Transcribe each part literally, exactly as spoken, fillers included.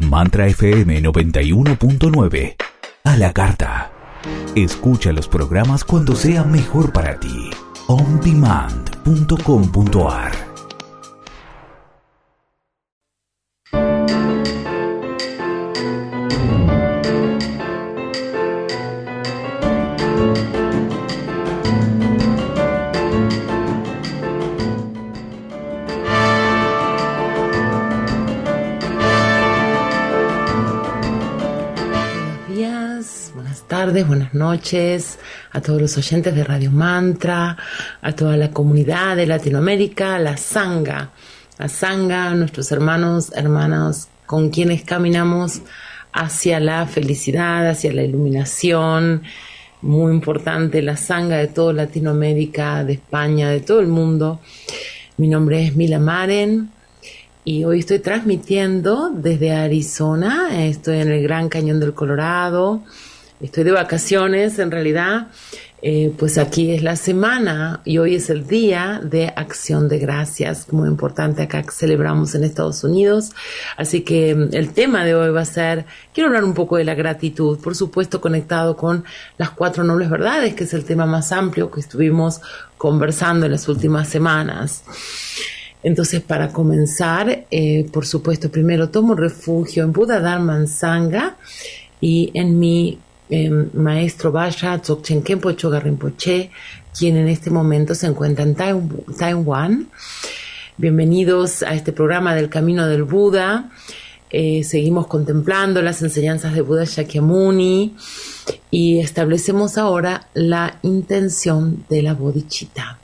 Mantra F M noventa y uno punto nueve. A la carta. Escucha los programas cuando sea mejor para ti. on demand punto com punto a r. Tardes, buenas noches a todos los oyentes de Radio Mantra, a toda la comunidad de Latinoamérica, la Sangha, la Sangha, nuestros hermanos, hermanas con quienes caminamos hacia la felicidad, hacia la iluminación. Muy importante, la Sangha de toda Latinoamérica, de España, de todo el mundo. Mi nombre es Mila Maren y hoy estoy transmitiendo desde Arizona. Estoy en el Gran Cañón del Colorado. Estoy de vacaciones, en realidad, eh, pues aquí es la semana y hoy es el día de Acción de Gracias, muy importante acá que celebramos en Estados Unidos. Así que el tema de hoy va a ser, quiero hablar un poco de la gratitud, por supuesto conectado con las cuatro nobles verdades, que es el tema más amplio que estuvimos conversando en las últimas semanas. Entonces, para comenzar, eh, por supuesto, primero tomo refugio en Buda Dharma Sangha y en mi Eh, maestro Vajra Dzogchen Khenpo Choga Rinpoche, quien en este momento se encuentra en Taiwán. Bienvenidos a este programa del Camino del Buda. Eh, seguimos contemplando las enseñanzas de Buda Shakyamuni y establecemos ahora la intención de la bodhicitta.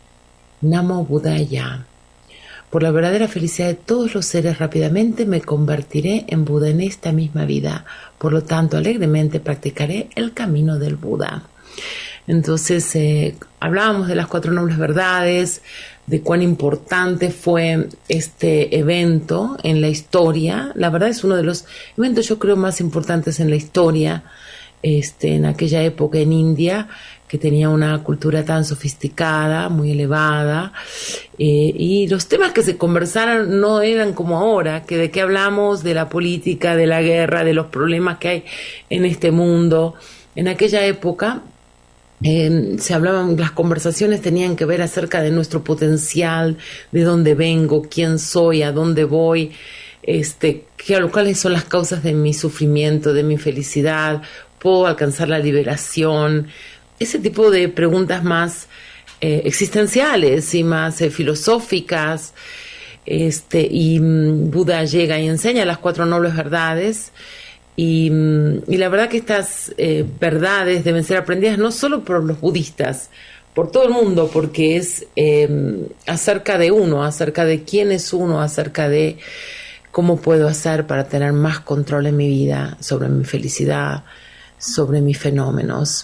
Namo Buddhaya. Por la verdadera felicidad de todos los seres, rápidamente me convertiré en Buda en esta misma vida. Por lo tanto, alegremente practicaré el camino del Buda. Entonces, eh, hablábamos de las cuatro nobles verdades, de cuán importante fue este evento en la historia. La verdad es uno de los eventos, yo creo, más importantes en la historia, este, en aquella época en India, que tenía una cultura tan sofisticada, muy elevada, eh, y los temas que se conversaron no eran como ahora, que de qué hablamos, de la política, de la guerra, de los problemas que hay en este mundo. En aquella época eh, se hablaban, las conversaciones tenían que ver acerca de nuestro potencial, de dónde vengo, quién soy, a dónde voy, este, qué, cuáles son las causas de mi sufrimiento, de mi felicidad, puedo alcanzar la liberación. Ese tipo de preguntas más eh, existenciales y más eh, filosóficas, este, y um, Buda llega y enseña las cuatro nobles verdades, y, um, y la verdad que estas eh, verdades deben ser aprendidas no solo por los budistas, por todo el mundo, porque es eh, acerca de uno, acerca de quién es uno, acerca de cómo puedo hacer para tener más control en mi vida, sobre mi felicidad, sobre mis fenómenos.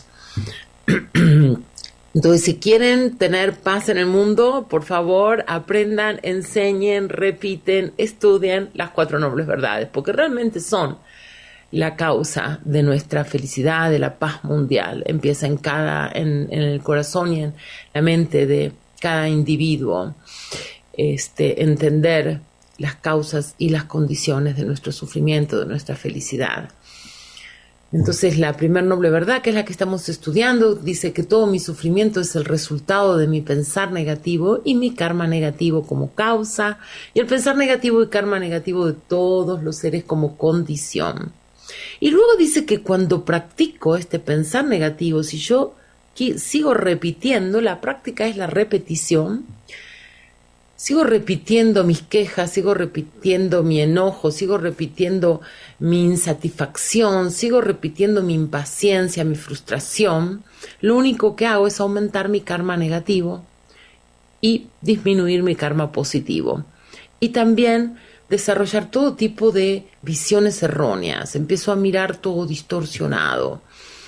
Entonces, si quieren tener paz en el mundo, por favor, aprendan, enseñen, repiten, estudien las cuatro nobles verdades, porque realmente son la causa de nuestra felicidad, de la paz mundial. Empieza en cada, en, en el corazón y en la mente de cada individuo. Este, entender las causas y las condiciones de nuestro sufrimiento, de nuestra felicidad. Entonces, la primer noble verdad, que es la que estamos estudiando, dice que todo mi sufrimiento es el resultado de mi pensar negativo y mi karma negativo como causa, y el pensar negativo y karma negativo de todos los seres como condición. Y luego dice que cuando practico este pensar negativo, si yo sigo repitiendo, la práctica es la repetición, sigo repitiendo mis quejas, sigo repitiendo mi enojo, sigo repitiendo mi insatisfacción, sigo repitiendo mi impaciencia, mi frustración, lo único que hago es aumentar mi karma negativo y disminuir mi karma positivo. Y también desarrollar todo tipo de visiones erróneas. Empiezo a mirar todo distorsionado.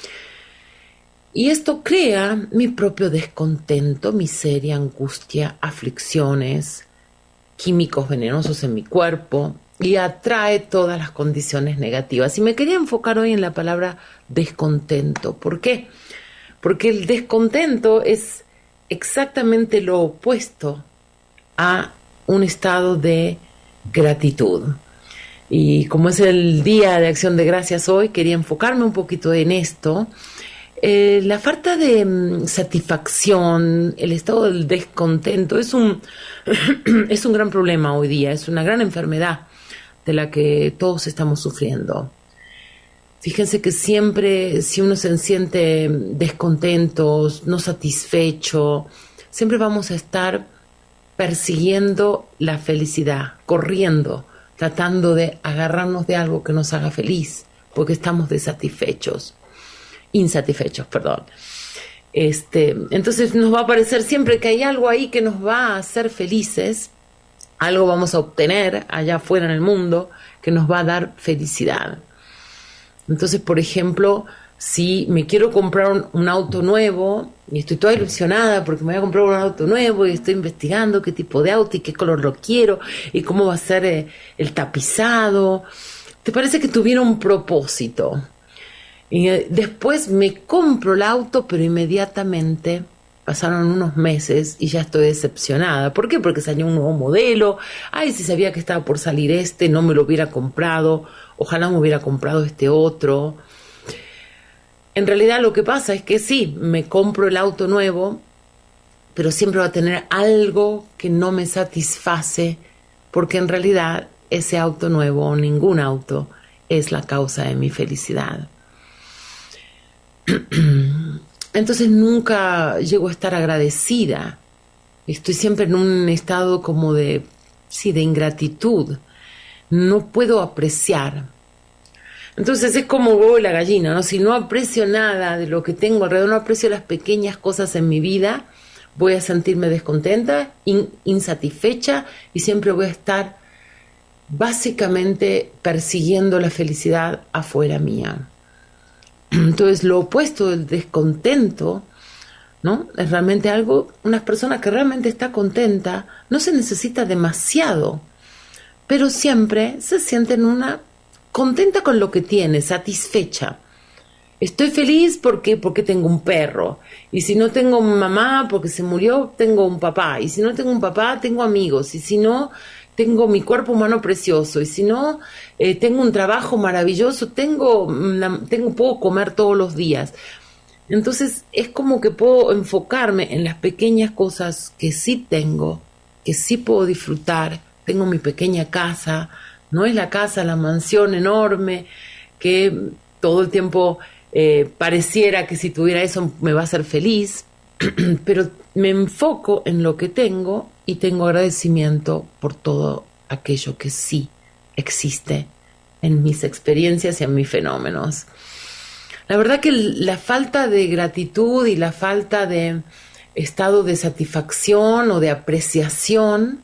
Y esto crea mi propio descontento, miseria, angustia, aflicciones, químicos venenosos en mi cuerpo y atrae todas las condiciones negativas. Y me quería enfocar hoy en la palabra descontento. ¿Por qué? Porque el descontento es exactamente lo opuesto a un estado de gratitud. Y como es el Día de Acción de Gracias hoy, quería enfocarme un poquito en esto. Eh, la falta de um, satisfacción, el estado del descontento es un, es un gran problema hoy día, es una gran enfermedad de la que todos estamos sufriendo. Fíjense que siempre, si uno se siente descontento, no satisfecho, siempre vamos a estar persiguiendo la felicidad, corriendo, tratando de agarrarnos de algo que nos haga feliz, porque estamos desatisfechos, insatisfechos, perdón. Este, entonces nos va a parecer siempre que hay algo ahí que nos va a hacer felices, algo vamos a obtener allá afuera en el mundo que nos va a dar felicidad. Entonces, por ejemplo, si me quiero comprar un, un auto nuevo y estoy toda ilusionada porque me voy a comprar un auto nuevo y estoy investigando qué tipo de auto y qué color lo quiero y cómo va a ser eh, el tapizado, te parece que tuviera un propósito. Y eh, después me compro el auto, pero inmediatamente pasaron unos meses y ya estoy decepcionada. ¿Por qué? Porque salió un nuevo modelo. Ay, si sabía que estaba por salir este, no me lo hubiera comprado. Ojalá me hubiera comprado este otro. En realidad lo que pasa es que sí, me compro el auto nuevo, pero siempre va a tener algo que no me satisface, porque en realidad ese auto nuevo o ningún auto es la causa de mi felicidad. Entonces nunca llego a estar agradecida. Estoy siempre en un estado como de, sí, de ingratitud. No puedo apreciar. Entonces es como el huevo y la gallina, ¿no? Si no aprecio nada de lo que tengo alrededor, no aprecio las pequeñas cosas en mi vida, voy a sentirme descontenta, in, insatisfecha y siempre voy a estar básicamente persiguiendo la felicidad afuera mía. Entonces lo opuesto del descontento, ¿no? Es realmente algo, una persona que realmente está contenta, no se necesita demasiado, pero siempre se siente en una contenta con lo que tiene, satisfecha. Estoy feliz porque, porque tengo un perro, y si no tengo mamá porque se murió, tengo un papá, y si no tengo un papá, tengo amigos, y si no, tengo mi cuerpo humano precioso, y si no, eh, tengo un trabajo maravilloso, tengo, tengo, puedo comer todos los días. Entonces es como que puedo enfocarme en las pequeñas cosas que sí tengo, que sí puedo disfrutar. Tengo mi pequeña casa, no es la casa, la mansión enorme, que todo el tiempo eh, pareciera que si tuviera eso me va a hacer feliz, pero me enfoco en lo que tengo y tengo agradecimiento por todo aquello que sí existe en mis experiencias y en mis fenómenos. La verdad que la falta de gratitud y la falta de estado de satisfacción o de apreciación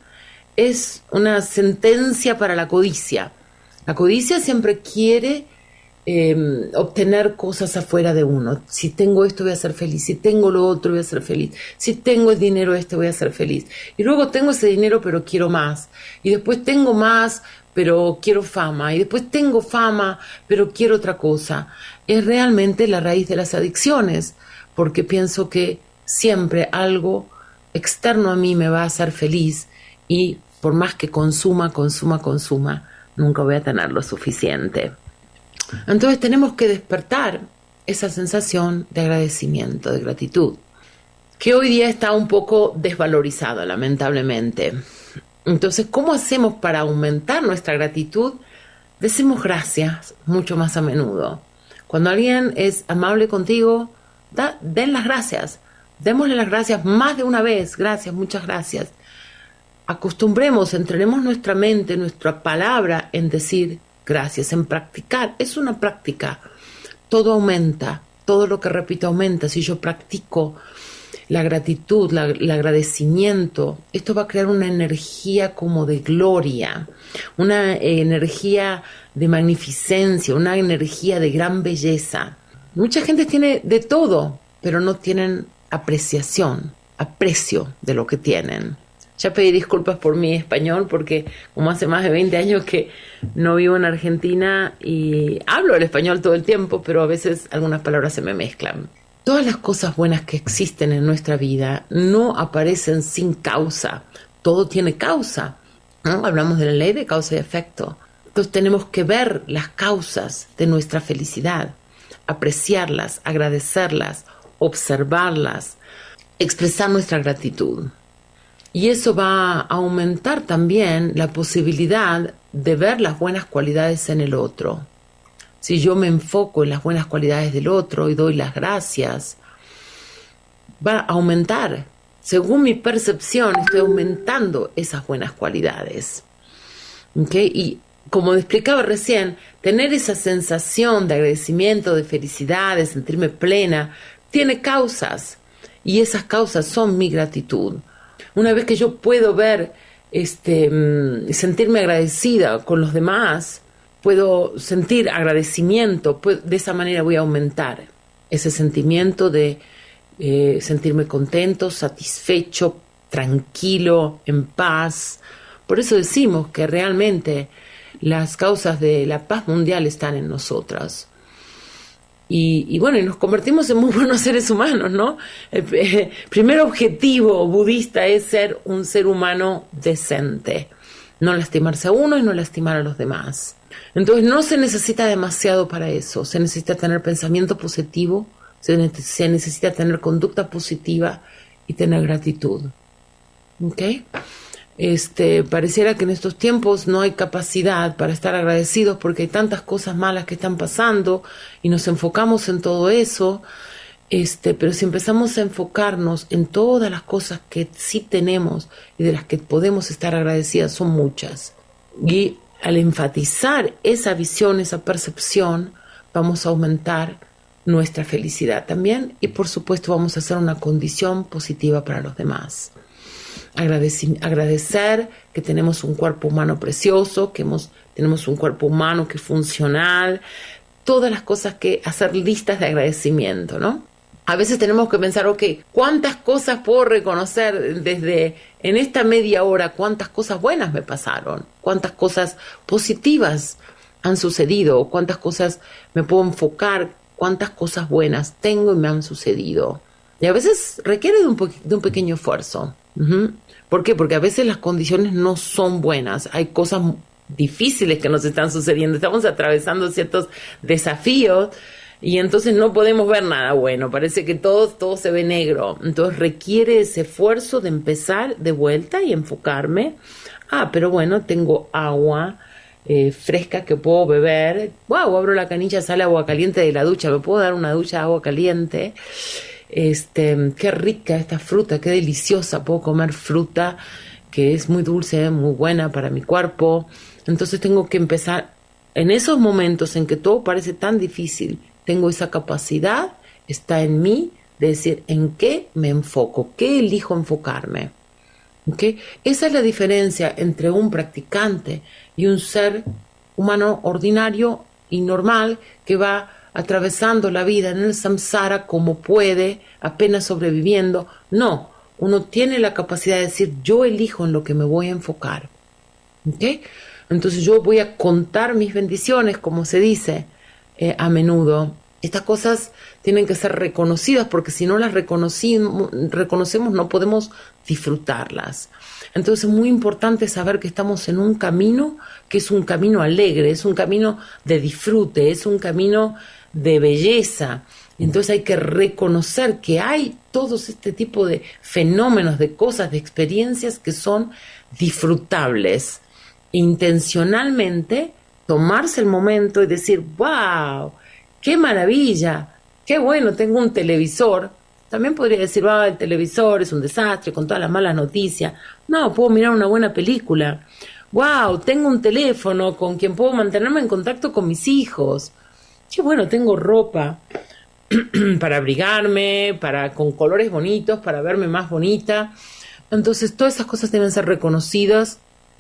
es una sentencia para la codicia. La codicia siempre quiere eh, obtener cosas afuera de uno. Si tengo esto voy a ser feliz, si tengo lo otro voy a ser feliz, si tengo el dinero este voy a ser feliz. Y luego tengo ese dinero pero quiero más. Y después tengo más pero quiero fama. Y después tengo fama pero quiero otra cosa. Es realmente la raíz de las adicciones, porque pienso que siempre algo externo a mí me va a hacer feliz y por más que consuma, consuma, consuma, nunca voy a tener lo suficiente. Entonces tenemos que despertar esa sensación de agradecimiento, de gratitud, que hoy día está un poco desvalorizada, lamentablemente. Entonces, ¿cómo hacemos para aumentar nuestra gratitud? Decimos gracias mucho más a menudo. Cuando alguien es amable contigo, da, den las gracias. Démosle las gracias más de una vez. Gracias, muchas gracias. Acostumbremos, entrenemos nuestra mente, nuestra palabra en decir gracias, en practicar. Es una práctica. Todo aumenta, todo lo que repito aumenta. Si yo practico la gratitud, la, el agradecimiento, esto va a crear una energía como de gloria, una eh, energía de magnificencia, una energía de gran belleza. Mucha gente tiene de todo, pero no tienen apreciación, aprecio de lo que tienen. Ya pedí disculpas por mi español porque como hace más de veinte años que no vivo en Argentina y hablo el español todo el tiempo, pero a veces algunas palabras se me mezclan. Todas las cosas buenas que existen en nuestra vida no aparecen sin causa. Todo tiene causa, ¿no? Hablamos de la ley de causa y efecto. Entonces tenemos que ver las causas de nuestra felicidad, apreciarlas, agradecerlas, observarlas, expresar nuestra gratitud. Y eso va a aumentar también la posibilidad de ver las buenas cualidades en el otro. Si yo me enfoco en las buenas cualidades del otro y doy las gracias, va a aumentar. Según mi percepción, estoy aumentando esas buenas cualidades. ¿Okay? Y como explicaba recién, tener esa sensación de agradecimiento, de felicidad, de sentirme plena, tiene causas. Y esas causas son mi gratitud. Una vez que yo puedo ver, este, sentirme agradecida con los demás, puedo sentir agradecimiento, puedo, de esa manera voy a aumentar ese sentimiento de eh, sentirme contento, satisfecho, tranquilo, en paz. Por eso decimos que realmente las causas de la paz mundial están en nosotras. Y, y bueno, y nos convertimos en muy buenos seres humanos, ¿no? El, el primer objetivo budista es ser un ser humano decente. No lastimarse a uno y no lastimar a los demás. Entonces no se necesita demasiado para eso. Se necesita tener pensamiento positivo, se, ne- se necesita tener conducta positiva y tener gratitud. ¿Ok? Este, pareciera que en estos tiempos no hay capacidad para estar agradecidos porque hay tantas cosas malas que están pasando y nos enfocamos en todo eso, este, pero si empezamos a enfocarnos en todas las cosas que sí tenemos y de las que podemos estar agradecidas, son muchas. Y al enfatizar esa visión, esa percepción, vamos a aumentar nuestra felicidad también y por supuesto vamos a hacer una condición positiva para los demás. Agradecer, agradecer que tenemos un cuerpo humano precioso, que hemos, tenemos un cuerpo humano que es funcional, todas las cosas que hacer listas de agradecimiento, ¿no? A veces tenemos que pensar, ok, ¿cuántas cosas puedo reconocer desde en esta media hora? ¿Cuántas cosas buenas me pasaron? ¿Cuántas cosas positivas han sucedido? ¿Cuántas cosas me puedo enfocar? ¿Cuántas cosas buenas tengo y me han sucedido? Y a veces requiere de un, po- de un pequeño esfuerzo. Uh-huh. ¿Por qué? Porque a veces las condiciones no son buenas. Hay cosas difíciles que nos están sucediendo. Estamos atravesando ciertos desafíos y entonces no podemos ver nada bueno. Parece que todo, todo se ve negro. Entonces requiere ese esfuerzo de empezar de vuelta y enfocarme. Ah, pero bueno, tengo agua eh, fresca que puedo beber. Wow, abro la canilla, sale agua caliente de la ducha. Me puedo dar una ducha de agua caliente. Este, qué rica esta fruta, qué deliciosa, puedo comer fruta que es muy dulce, muy buena para mi cuerpo. Entonces tengo que empezar, en esos momentos en que todo parece tan difícil, tengo esa capacidad, está en mí, de decir en qué me enfoco, qué elijo enfocarme. ¿Okay? Esa es la diferencia entre un practicante y un ser humano ordinario y normal que va atravesando la vida en el samsara como puede, apenas sobreviviendo. No, uno tiene la capacidad de decir, yo elijo en lo que me voy a enfocar. ¿Okay? Entonces yo voy a contar mis bendiciones, como se dice eh, a menudo. Estas cosas tienen que ser reconocidas porque si no las reconocimos, reconocemos no podemos disfrutarlas. Entonces es muy importante saber que estamos en un camino que es un camino alegre, es un camino de disfrute, es un camino de belleza. Entonces hay que reconocer que hay todos este tipo de fenómenos, de cosas, de experiencias que son disfrutables. Intencionalmente tomarse el momento y decir, wow, qué maravilla, qué bueno, tengo un televisor. También podría decir, wow, el televisor es un desastre con todas las malas noticias. No, puedo mirar una buena película. Wow, tengo un teléfono con quien puedo mantenerme en contacto con mis hijos. Qué bueno, tengo ropa para abrigarme, para con colores bonitos, para verme más bonita. Entonces, todas esas cosas deben ser reconocidas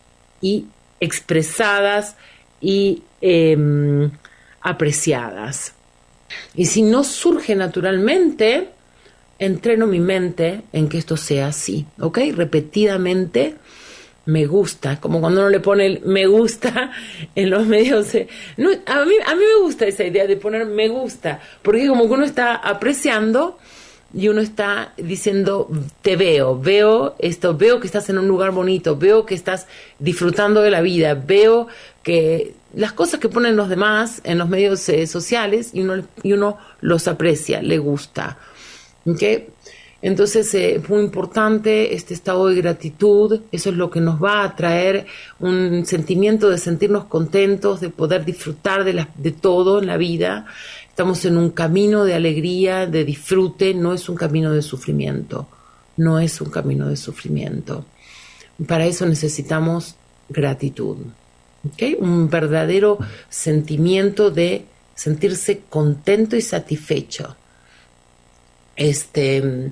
y expresadas y eh, apreciadas. Y si no surge naturalmente, entreno mi mente en que esto sea así, ¿ok? Repetidamente me gusta, como cuando uno le pone el me gusta en los medios. De, no, a mí, a mí me gusta esa idea de poner me gusta, porque como que uno está apreciando y uno está diciendo te veo, veo esto, veo que estás en un lugar bonito, veo que estás disfrutando de la vida, veo que las cosas que ponen los demás en los medios eh, sociales y uno, y uno los aprecia, le gusta. ¿Okay? Entonces eh, es muy importante este estado de gratitud. Eso es lo que nos va a traer un sentimiento de sentirnos contentos, de poder disfrutar de, la, de todo en la vida. Estamos en un camino de alegría, de disfrute, no es un camino de sufrimiento, no es un camino de sufrimiento. Para eso necesitamos gratitud, ¿okay? Un verdadero sentimiento de sentirse contento y satisfecho. Este,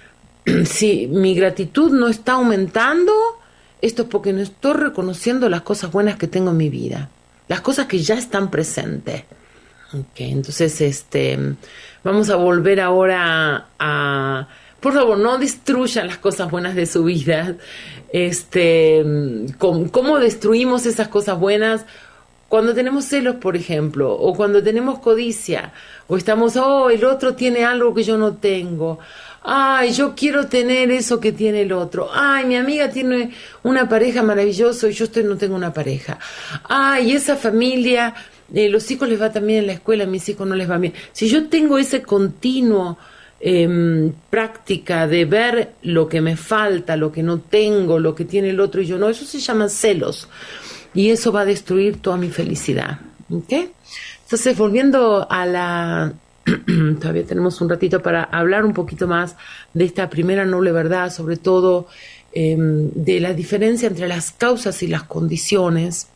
si mi gratitud no está aumentando, esto es porque no estoy reconociendo las cosas buenas que tengo en mi vida, las cosas que ya están presentes. Okay, entonces, este, vamos a volver ahora a, a por favor, no destruyan las cosas buenas de su vida. Este, ¿cómo, cómo destruimos esas cosas buenas? Cuando tenemos celos, por ejemplo, o cuando tenemos codicia, o estamos, oh, el otro tiene algo que yo no tengo. Ay, yo quiero tener eso que tiene el otro. Ay, mi amiga tiene una pareja maravillosa y yo estoy, no tengo una pareja. Ay, esa familia, eh, los hijos les va también en la escuela, a mis hijos no les va bien. Si yo tengo ese continuo eh, práctica de ver lo que me falta, lo que no tengo, lo que tiene el otro y yo no, eso se llama celos. Y eso va a destruir toda mi felicidad. ¿Okay? Entonces, volviendo a la... todavía tenemos un ratito para hablar un poquito más de esta primera noble verdad, sobre todo eh, de la diferencia entre las causas y las condiciones,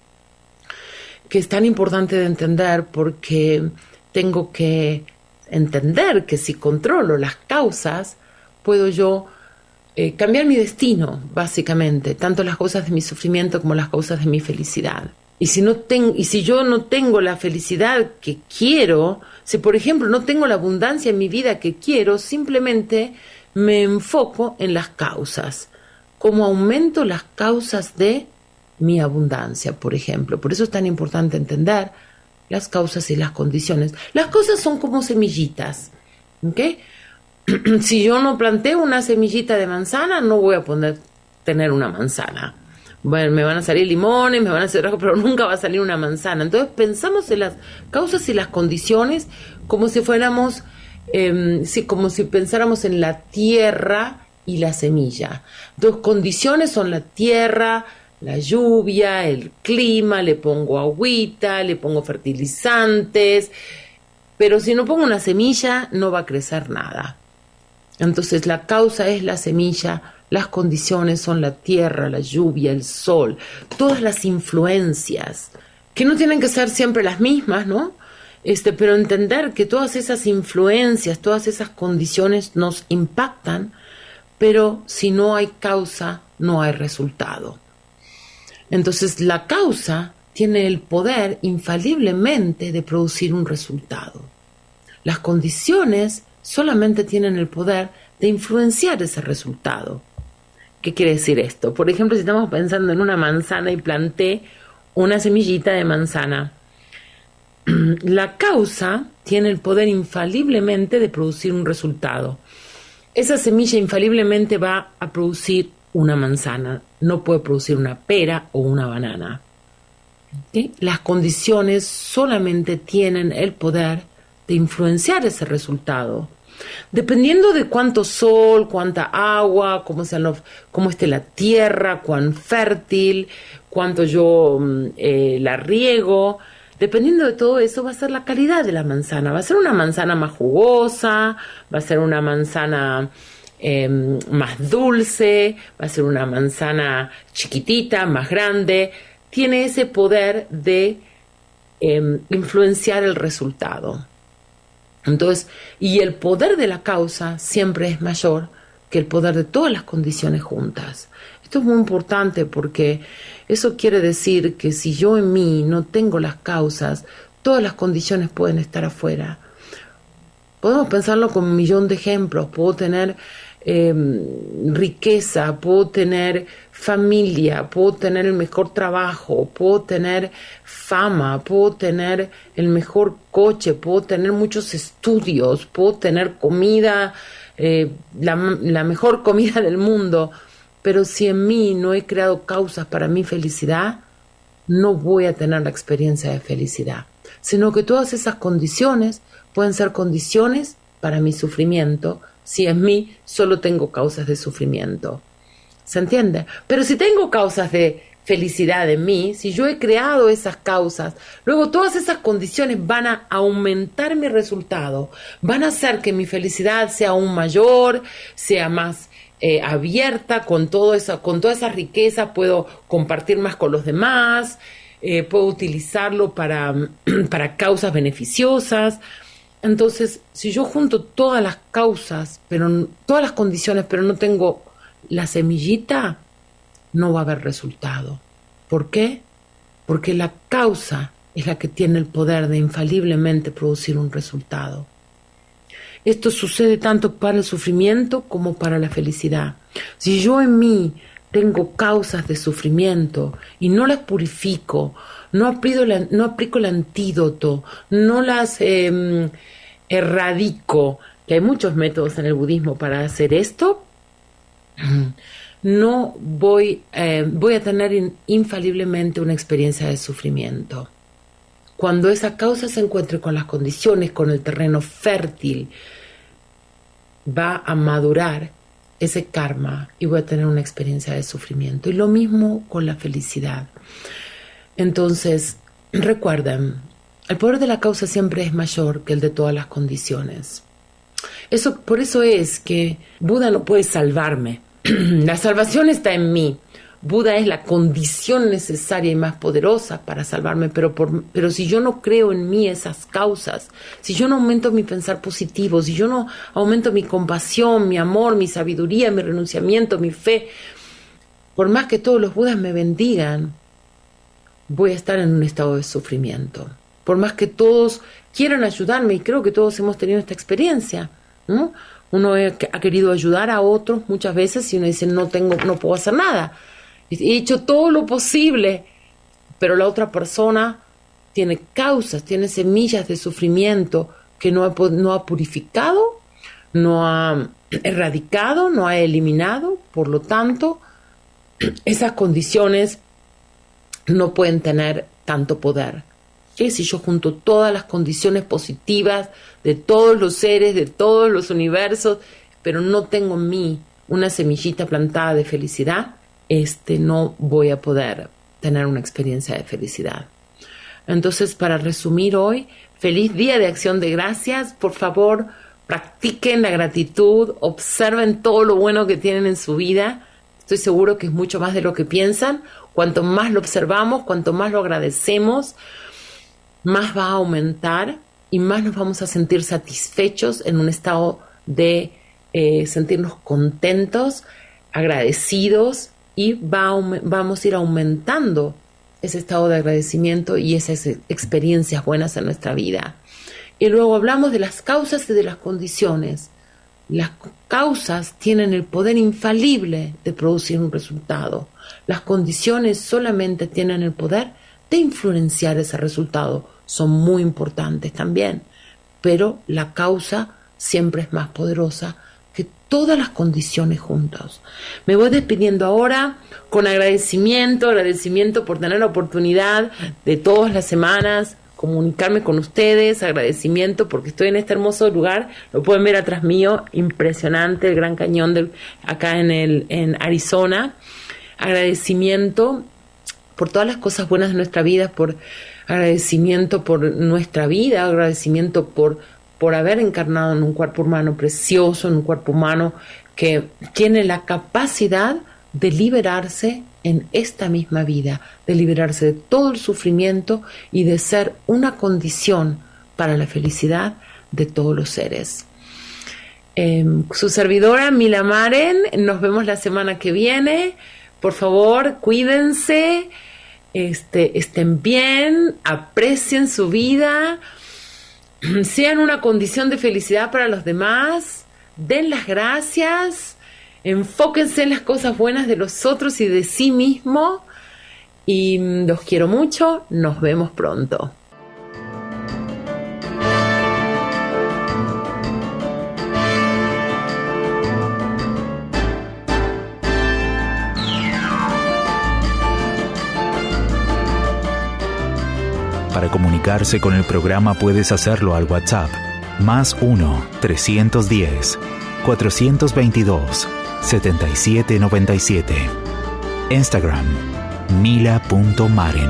que es tan importante de entender porque tengo que entender que si controlo las causas, puedo yo Eh, cambiar mi destino, básicamente, tanto las causas de mi sufrimiento como las causas de mi felicidad. Y si, no ten, y si yo no tengo la felicidad que quiero, si por ejemplo no tengo la abundancia en mi vida que quiero, simplemente me enfoco en las causas. ¿Cómo aumento las causas de mi abundancia, por ejemplo? Por eso es tan importante entender las causas y las condiciones. Las cosas son como semillitas, ¿ok? Si yo no planteo una semillita de manzana, no voy a poder tener una manzana. Bueno, me van a salir limones, me van a salir, pero nunca va a salir una manzana. Entonces pensamos en las causas y las condiciones como si fuéramos, eh, sí, como si pensáramos en la tierra y la semilla. Entonces condiciones son la tierra, la lluvia, el clima, le pongo agüita, le pongo fertilizantes, pero si no pongo una semilla no va a crecer nada. Entonces la causa es la semilla, las condiciones son la tierra, la lluvia, el sol, todas las influencias, que no tienen que ser siempre las mismas, ¿no? Este, pero entender que todas esas influencias, todas esas condiciones nos impactan, pero si no hay causa, no hay resultado. Entonces la causa tiene el poder infaliblemente de producir un resultado. Las condiciones solamente tienen el poder de influenciar ese resultado. ¿Qué quiere decir esto? Por ejemplo, si estamos pensando en una manzana y planté una semillita de manzana, la causa tiene el poder infaliblemente de producir un resultado. Esa semilla infaliblemente va a producir una manzana, no puede producir una pera o una banana. ¿Sí? Las condiciones solamente tienen el poder de influenciar ese resultado. Dependiendo de cuánto sol, cuánta agua, cómo, sean los, cómo esté la tierra, cuán fértil, cuánto yo eh, la riego, dependiendo de todo eso va a ser la calidad de la manzana. Va a ser una manzana más jugosa, va a ser una manzana eh, más dulce, va a ser una manzana chiquitita, más grande. Tiene ese poder de eh, influenciar el resultado. Entonces, y el poder de la causa siempre es mayor que el poder de todas las condiciones juntas. Esto es muy importante porque eso quiere decir que si yo en mí no tengo las causas, todas las condiciones pueden estar afuera. Podemos pensarlo con un millón de ejemplos. Puedo tener eh, riqueza, puedo tener familia, puedo tener el mejor trabajo, puedo tener fama, puedo tener el mejor coche, puedo tener muchos estudios, puedo tener comida, eh, la, la mejor comida del mundo, pero si en mí no he creado causas para mi felicidad, no voy a tener la experiencia de felicidad, sino que todas esas condiciones pueden ser condiciones para mi sufrimiento si en mí solo tengo causas de sufrimiento. ¿Se entiende? Pero si tengo causas de felicidad en mí, si yo he creado esas causas, luego todas esas condiciones van a aumentar mi resultado, van a hacer que mi felicidad sea aún mayor, sea más eh, abierta, con, todo eso, con toda esa riqueza puedo compartir más con los demás, eh, puedo utilizarlo para, para causas beneficiosas. Entonces, si yo junto todas las causas, pero todas las condiciones, pero no tengo la semillita, no va a haber resultado. ¿Por qué? Porque la causa es la que tiene el poder de infaliblemente producir un resultado. Esto sucede tanto para el sufrimiento como para la felicidad. Si yo en mí tengo causas de sufrimiento y no las purifico, no aplico, la, no aplico el antídoto, no las eh, erradico, que hay muchos métodos en el budismo para hacer esto, no voy, eh, voy a tener in, infaliblemente una experiencia de sufrimiento. Cuando esa causa se encuentre con las condiciones, con el terreno fértil, va a madurar ese karma y voy a tener una experiencia de sufrimiento. Y lo mismo con la felicidad. Entonces, recuerden, el poder de la causa siempre es mayor que el de todas las condiciones. Eso, por eso es que Buda no puede salvarme. La salvación está en mí. Buda es la condición necesaria y más poderosa para salvarme, pero, por, pero si yo no creo en mí esas causas, si yo no aumento mi pensar positivo, si yo no aumento mi compasión, mi amor, mi sabiduría, mi renunciamiento, mi fe, por más que todos los Budas me bendigan, voy a estar en un estado de sufrimiento. Por más que todos quieran ayudarme, y creo que todos hemos tenido esta experiencia, ¿no? Uno ha querido ayudar a otros muchas veces y uno dice, no tengo, no puedo hacer nada. He hecho todo lo posible, pero la otra persona tiene causas, tiene semillas de sufrimiento que no ha, no ha purificado, no ha erradicado, no ha eliminado. Por lo tanto, esas condiciones no pueden tener tanto poder. ¿Qué? Si yo junto todas las condiciones positivas de todos los seres, de todos los universos, pero no tengo en mí una semillita plantada de felicidad, este, no voy a poder tener una experiencia de felicidad. Entonces, para resumir hoy, feliz Día de Acción de Gracias. Por favor, practiquen la gratitud, observen todo lo bueno que tienen en su vida. Estoy seguro que es mucho más de lo que piensan. Cuanto más lo observamos, cuanto más lo agradecemos, más va a aumentar y más nos vamos a sentir satisfechos en un estado de eh, sentirnos contentos, agradecidos, y va a, vamos a ir aumentando ese estado de agradecimiento y esas experiencias buenas en nuestra vida. Y luego hablamos de las causas y de las condiciones. Las causas tienen el poder infalible de producir un resultado. Las condiciones solamente tienen el poder de influenciar ese resultado. Son muy importantes también, pero la causa siempre es más poderosa que todas las condiciones juntas. Me voy despidiendo ahora con agradecimiento, agradecimiento por tener la oportunidad de todas las semanas comunicarme con ustedes, agradecimiento porque estoy en este hermoso lugar, lo pueden ver atrás mío, impresionante, el Gran Cañón del, acá en, el, en Arizona. Agradecimiento por todas las cosas buenas de nuestra vida, por agradecimiento por nuestra vida, agradecimiento por, por haber encarnado en un cuerpo humano precioso, en un cuerpo humano que tiene la capacidad de liberarse en esta misma vida, de liberarse de todo el sufrimiento y de ser una condición para la felicidad de todos los seres. Eh, su servidora Mila Maren, nos vemos la semana que viene. Por favor, cuídense, este, estén bien, aprecien su vida, sean una condición de felicidad para los demás, den las gracias, enfóquense en las cosas buenas de los otros y de sí mismo. Y los quiero mucho, nos vemos pronto. Para comunicarse con el programa puedes hacerlo al WhatsApp más uno trescientos diez, cuatrocientos veintidós, setenta y siete noventa y siete. Instagram mila punto maren.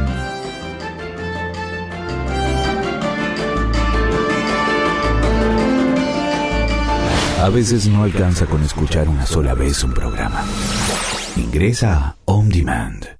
A veces no alcanza con escuchar una sola vez un programa. Ingresa a On Demand.